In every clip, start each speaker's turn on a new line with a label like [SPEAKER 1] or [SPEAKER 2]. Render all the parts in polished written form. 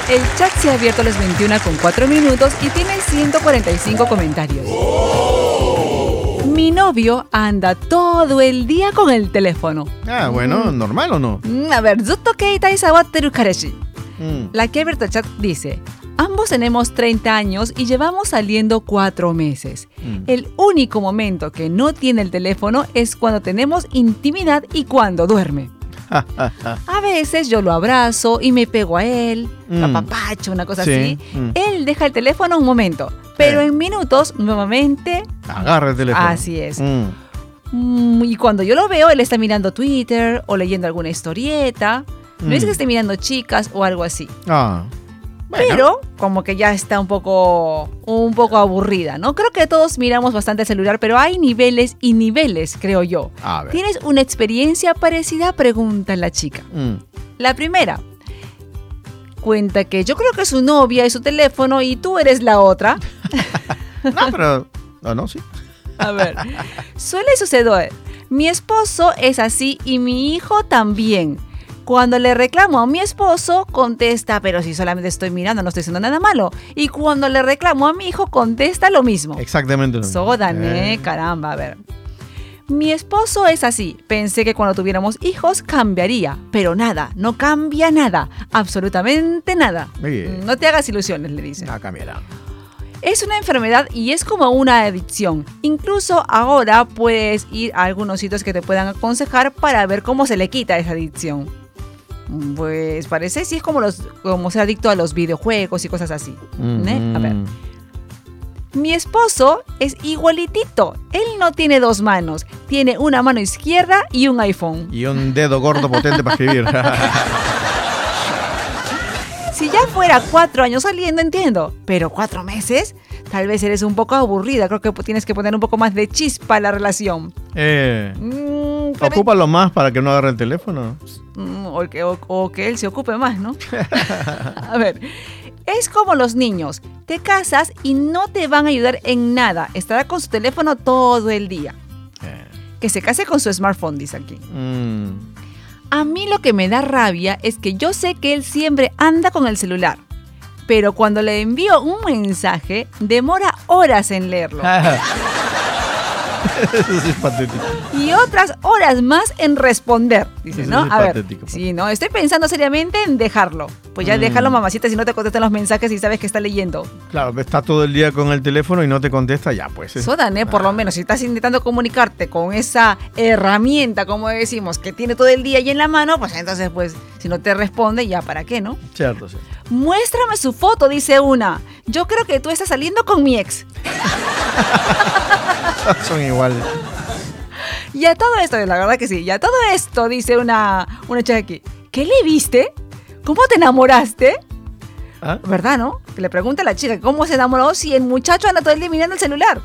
[SPEAKER 1] El chat se ha abierto a las 21:04 y tiene 145 comentarios. Mi novio anda todo el día con el teléfono.
[SPEAKER 2] Ah, bueno, ¿normal o no?
[SPEAKER 1] A ver, zutto keitai sawateru kareshi. La que ha abierto el chat dice: ambos tenemos 30 años y llevamos saliendo 4 meses. El único momento que no tiene el teléfono es cuando tenemos intimidad y cuando duerme. A veces yo lo abrazo y me pego a él, apapacho, una cosa así. Él deja el teléfono un momento, pero en minutos nuevamente
[SPEAKER 2] agarra el teléfono.
[SPEAKER 1] Así es. Y cuando yo lo veo, él está mirando Twitter o leyendo alguna historieta. No es que esté mirando chicas o algo así.
[SPEAKER 2] Bueno.
[SPEAKER 1] Pero como que ya está un poco aburrida, ¿no? Creo que todos miramos bastante el celular, pero hay niveles y niveles, creo yo.
[SPEAKER 2] A ver.
[SPEAKER 1] ¿Tienes una experiencia parecida? Pregunta la chica. La primera. Cuenta que yo creo que su novia es su teléfono y tú eres la otra.
[SPEAKER 2] No, pero... No, sí.
[SPEAKER 1] A ver. Suele suceder. Mi esposo es así y mi hijo también. Cuando le reclamo a mi esposo, contesta, pero si solamente estoy mirando, no estoy haciendo nada malo. Y cuando le reclamo a mi hijo, contesta lo mismo.
[SPEAKER 2] Exactamente lo mismo.
[SPEAKER 1] Sodané, caramba, a ver. Mi esposo es así. Pensé que cuando tuviéramos hijos cambiaría, pero nada, no cambia nada, absolutamente nada. No te hagas ilusiones, le dice.
[SPEAKER 2] No cambiará.
[SPEAKER 1] Es una enfermedad y es como una adicción. Incluso ahora puedes ir a algunos sitios que te puedan aconsejar para ver cómo se le quita esa adicción. Pues parece sí es como ser adicto a los videojuegos y cosas así. A ver. Mi esposo es igualitito. Él no tiene 2 manos. Tiene una mano izquierda y un iPhone.
[SPEAKER 2] Y un dedo gordo potente para escribir.
[SPEAKER 1] Si ya fuera 4 años saliendo, entiendo. Pero 4 meses, tal vez eres un poco aburrida. Creo que tienes que poner un poco más de chispa a la relación.
[SPEAKER 2] Ocúpalo más para que no agarre el teléfono.
[SPEAKER 1] O que él se ocupe más, ¿no? A ver, es como los niños. Te casas y no te van a ayudar en nada. Estará con su teléfono todo el día. Que se case con su smartphone, dice aquí. A mí lo que me da rabia es que yo sé que él siempre anda con el celular. Pero cuando le envío un mensaje, demora horas en leerlo.
[SPEAKER 2] Eso sí es patético.
[SPEAKER 1] Y otras horas más en responder, dice,
[SPEAKER 2] Eso
[SPEAKER 1] ¿no?
[SPEAKER 2] sí es
[SPEAKER 1] A ver,
[SPEAKER 2] patético.
[SPEAKER 1] sí, no, estoy pensando seriamente en dejarlo. Pues ya déjalo, mamacita, si no te contestan los mensajes y sabes que está leyendo.
[SPEAKER 2] Claro, está todo el día con el teléfono y no te contesta, ya pues.
[SPEAKER 1] Sodan, por lo menos, si estás intentando comunicarte con esa herramienta, como decimos, que tiene todo el día ahí en la mano, pues entonces, pues, si no te responde, ya para qué, ¿no?
[SPEAKER 2] Cierto.
[SPEAKER 1] Muéstrame su foto, dice una. Yo creo que tú estás saliendo con mi ex.
[SPEAKER 2] Son iguales.
[SPEAKER 1] Y a todo esto, la verdad que sí, y a todo esto, dice una chica aquí, ¿qué le viste? ¿Cómo te enamoraste?
[SPEAKER 2] ¿Ah?
[SPEAKER 1] ¿Verdad, no? Que le pregunta a la chica cómo se enamoró si el muchacho anda todo el día mirando el celular.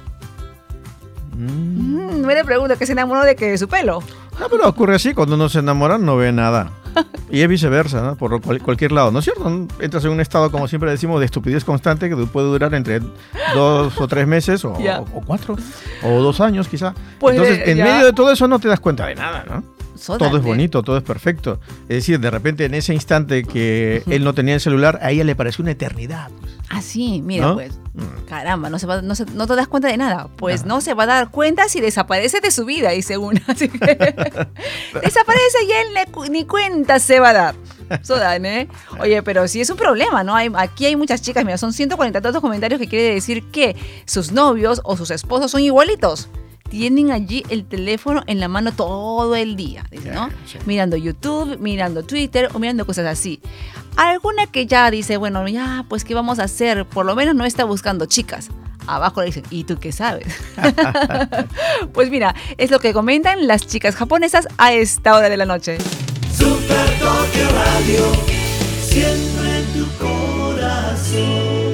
[SPEAKER 1] No le pregunto que se enamoró de su pelo.
[SPEAKER 2] No, pero ocurre así, cuando uno se enamora no ve nada. Y es viceversa, ¿no? Por cualquier lado, ¿no es cierto? Entras en un estado, como siempre decimos, de estupidez constante que puede durar entre 2 o 3 meses o 4 o 2 años quizá.
[SPEAKER 1] Pues
[SPEAKER 2] entonces, en medio de todo eso no te das cuenta de nada, ¿no?
[SPEAKER 1] Sódate.
[SPEAKER 2] Todo es bonito, todo es perfecto. Es decir, de repente en ese instante que él no tenía el celular, a ella le pareció una eternidad. Pues.
[SPEAKER 1] Ah, sí, mira,
[SPEAKER 2] ¿No?
[SPEAKER 1] pues, caramba, no te das cuenta de nada. Pues no se va a dar cuenta si desaparece de su vida, dice una. Así que desaparece y él ni cuenta se va a dar. Sodan, ¿eh? Oye, pero sí es un problema, ¿no? Aquí hay muchas chicas, mira, son 142 comentarios que quiere decir que sus novios o sus esposos son igualitos. Tienen allí el teléfono en la mano todo el día, dice, ¿no?
[SPEAKER 2] Sí.
[SPEAKER 1] Mirando YouTube, mirando Twitter o mirando cosas así. Alguna que ya dice, bueno, ya, pues, ¿qué vamos a hacer? Por lo menos no está buscando chicas. Abajo le dicen, ¿y tú qué sabes? Pues mira, es lo que comentan las chicas japonesas a esta hora de la noche.
[SPEAKER 3] Super Tokio Radio, siempre en tu corazón.